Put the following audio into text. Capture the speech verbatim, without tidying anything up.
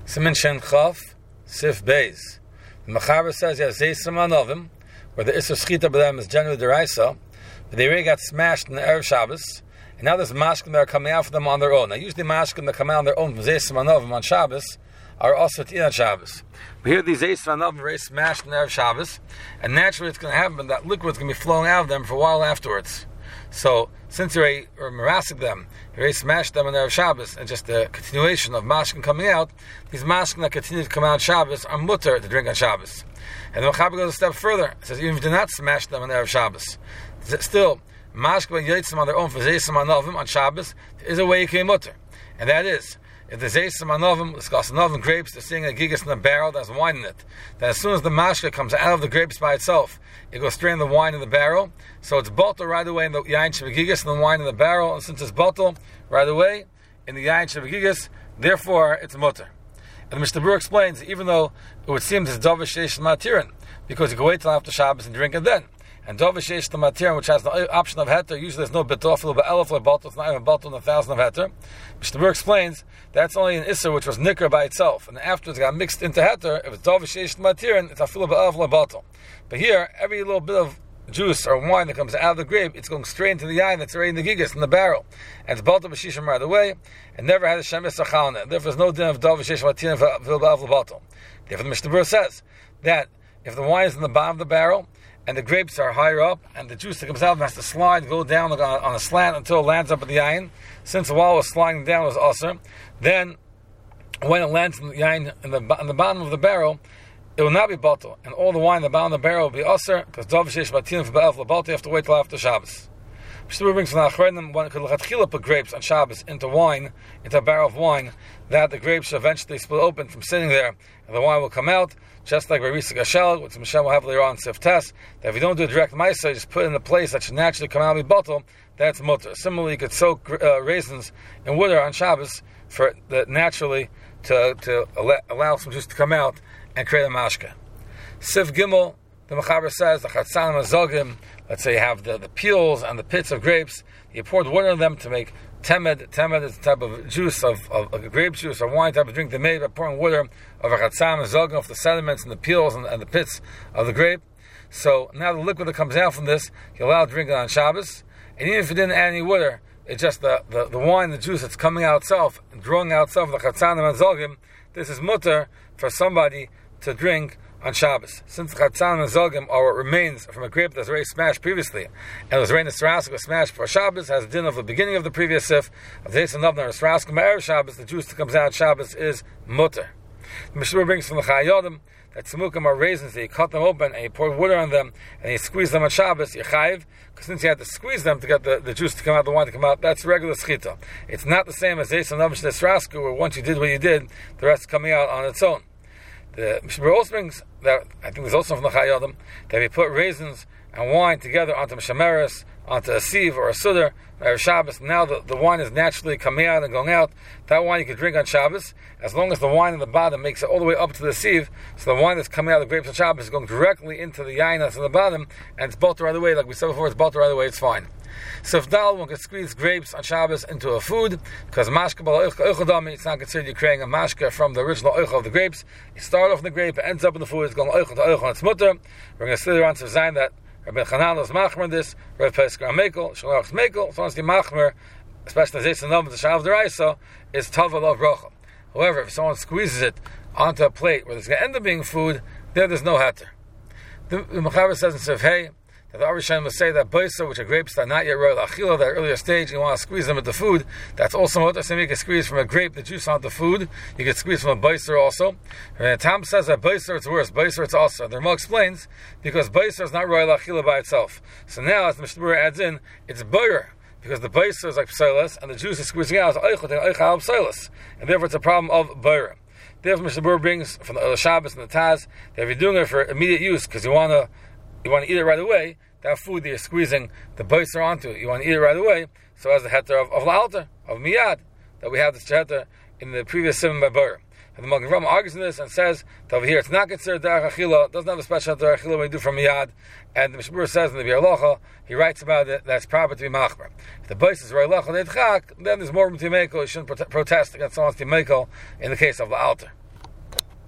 Siman Shen Chaf, Sif Beis. The Mechaber says you have Zeisrim Anovim, where the Isser Schita by them is generally deraisa, but they already got smashed in the Erev Shabbos, and now there's mashkim that are coming out for them on their own. Now usually mashkim that come out on their own from Zeisrim Anovim on Shabbos are also to eat on Shabbos. But here these Zeisrim Anovim are already smashed in the Erev Shabbos, and naturally it's going to happen that liquid's going to be flowing out of them for a while afterwards. So, since you're merasik them, you already smashed them on Erev Shabbos, and just the continuation of mashkin coming out, these mashkin that continue to come out on Shabbos are mutter to drink on Shabbos. And the Mechaber goes a step further. It says, even if you do not smash them on Erev Shabbos, still, mashkin when yotzim on their own for Zeisrim Anovim on Shabbos, there is a way you can mutter. And that is, if the Zeisrim Anovim, it's got Anovim grapes, they're seeing a gigas in a barrel that has wine in it, then as soon as the mashka comes out of the grapes by itself, it goes straight in the wine in the barrel, so it's bottled right away in the yain shebegigas and the wine in the barrel, and since it's bottled right away in the yain shebegigas, therefore it's mutter. And the Mishnah Berurah explains, even though it would seem this davar sheish l'matirin, because you can wait till after Shabbos and drink it then. And davar sheish l'matirin, which has the option of heter, usually there's no betof, but elef bottle, it's not even bottled in a thousand of heter. Mishnah Berurah explains that's only an isser which was nicker by itself, and afterwards it got mixed into heter. If it's davar sheish l'matirin, it's afilu ba'elef bottle. But here, every little bit of juice or wine that comes out of the grape, it's going straight into the yain that's already in the gigas, in the barrel. And it's bottled b'shishim right away, and never had a shemis achalna. Therefore, there's no din of davar sheish l'matirin afilu ba'elef bottle. Therefore, the Mishnah Berurah says that if the wine is in the bottom of the barrel, and the grapes are higher up, and the juice that comes out of them has to slide, go down on, on a slant until it lands up at the yain, since while it was sliding down was also, then when it lands in the yain in the, in the bottom of the barrel, it will not be bottled, and all the wine in the bottom of the barrel will be usher, because davar sheish l'matirin for ba'elef l'bottle, you have to wait till after Shabbos. Mishnah brings from the Achronim, one could lechatchila put grapes on Shabbos into wine, into a barrel of wine, that the grapes should eventually split open from sitting there, and the wine will come out, just like Barisa Gashel, which Mishnah will have later on in Sif Tes, that if you don't do a direct Maisa, just put it in a place that should naturally come out and be bottled, that's mutter. Similarly, you could soak uh, raisins in water on Shabbos for the, naturally to, to allow some juice to come out and create a mashka. Sif Gimel, the Mechaber says, the Chatzan Mazogim, let's say you have the, the peels and the pits of grapes, you poured water on them to make temed. Temed is a type of juice, of, of, of grape juice or wine type of drink they made by pouring water of a Chatzan Mazogim, of the sediments and the peels and, and the pits of the grape. So now the liquid that comes out from this, you allow to drink it on Shabbos, and even if you didn't add any water, it's just the, the, the wine, the juice that's coming out itself, drawing out itself, the Chatzan Mazogim, this is mutter for somebody to drink on Shabbos. Since the Chatzan and Zogim are what remains from a grape that's already smashed previously, and it was rain and Srasik was smashed for Shabbos, has a din of the beginning of the previous sif, of the Zeis and Navnar and Srasik Ma'er Shabbos, the juice that comes out on Shabbos is mutter. The Mishnah brings from the Chayodim that Tzemukim are raisins, that you cut them open and you pour water on them and you squeeze them on Shabbos, you chayiv, because since you had to squeeze them to get the, the juice to come out, the wine to come out, that's regular schita. It's not the same as Zeis and Navnar and Srasik, where once you did what you did, the rest is coming out on its own. The Mishnah also brings that, I think there's also from the Chayodim, that we put raisins and wine together onto Mishameres, onto a sieve or a sudar, or Shabbos. Now the, the wine is naturally coming out and going out. That wine you can drink on Shabbos, as long as the wine in the bottom makes it all the way up to the sieve, so the wine that's coming out of the grapes on Shabbos is going directly into the yain that's in the bottom, and it's bottled right away. Like we said before, it's bottled right away, it's fine. So if dal, one can squeeze grapes on Shabbos into a food, because mashka b'al oichodami, it's not considered you're creating a mashka from the original oichel of the grapes. You start off in the grape, it ends up in the food, it's going oichel to oichel, and it's mutter. We're going to see later on to design that Rabbi Chanan is machmer this, Rabbi Pesach Mekel, Shalach Mekel, so once the machmer, especially the Zeis and Navnar, the Shalav Deraisa, is tava lov bracha. However, if someone squeezes it onto a plate where it's going to end up being food, there there's no heter. The, the Mechaber says in Sif Hey, that the Arishan will say that boisa, which are grapes that are not yet royal achila, that earlier stage, you want to squeeze them into food, that's also what so you can squeeze from a grape the juice onto food, you can squeeze from a boisa also. And Tam says that boisa it's worse, boisa it's also. The Rama explains, because boisa is not royal achila by itself. So now, as the Mishnah Berurah adds in, it's boyer, because the boisa is like psilas, and the juice is squeezing out, it's oichot and oichal psilas, and therefore it's a problem of boyer. Therefore, Mishnah Berurah brings from the Shabbos and the Taz, that if you're doing it for immediate use, because you want to you want to eat it right away, that food that you're squeezing the boiser onto, you want to eat it right away, so as the heter of, of la'alter, of miyad, that we have this heter in the previous simon by Bur. And the Magen Avraham argues in this and says that over here it's not considered derech achila, doesn't have a special derech achila when you do from miyad. And the Mishnah Berurah says in the Biur Halacha, he writes about it, that's proper to be machmer. If the boiser is roy lacha deitchak, then there's more room to mekel, you shouldn't protest against someone's to mekel in the case of la'alter.